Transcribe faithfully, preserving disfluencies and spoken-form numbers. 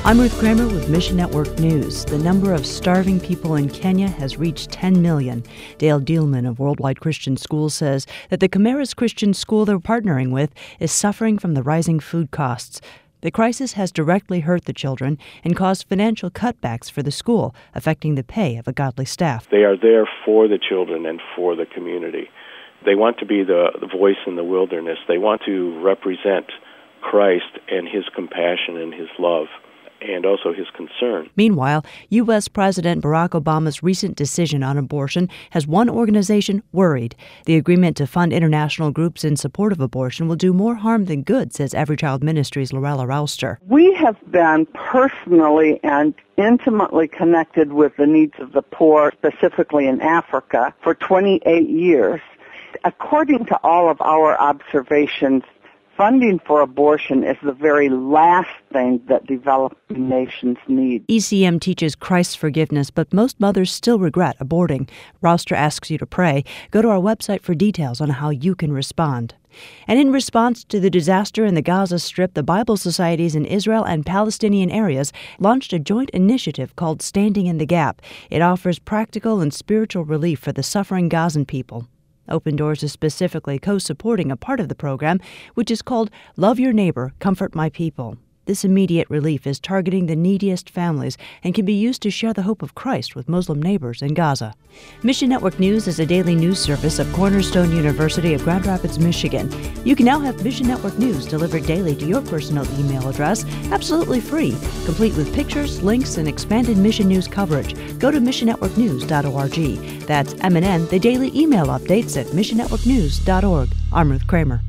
I'm Ruth Kramer with Mission Network News. The number of starving people in Kenya has reached ten million. Dale Dielman of Worldwide Christian Schools says that the Camaras Christian School they're partnering with is suffering from the rising food costs. The crisis has directly hurt the children and caused financial cutbacks for the school, affecting the pay of a godly staff. They are there for the children and for the community. They want to be the, the voice in the wilderness. They want to represent Christ and his compassion and his love, and also his concern. Meanwhile, U S. President Barack Obama's recent decision on abortion has one organization worried. The agreement to fund international groups in support of abortion will do more harm than good, says Every Child Ministries' Lorella Ralster. We have been personally and intimately connected with the needs of the poor, specifically in Africa, for twenty-eight years. According to all of our observations, funding for abortion is the very last thing that developing nations need. E C M teaches Christ's forgiveness, but most mothers still regret aborting. Ralster asks you to pray. Go to our website for details on how you can respond. And in response to the disaster in the Gaza Strip, the Bible societies in Israel and Palestinian areas launched a joint initiative called Standing in the Gap. It offers practical and spiritual relief for the suffering Gazan people. Open Doors is specifically co-supporting a part of the program, which is called Love Your Neighbor, Comfort My People. This immediate relief is targeting the neediest families and can be used to share the hope of Christ with Muslim neighbors in Gaza. Mission Network News is a daily news service of Cornerstone University of Grand Rapids, Michigan. You can now have Mission Network News delivered daily to your personal email address, absolutely free, complete with pictures, links, and expanded Mission News coverage. Go to mission network news dot org. That's M N N, the daily email updates at mission network news dot org. I'm Ruth Kramer.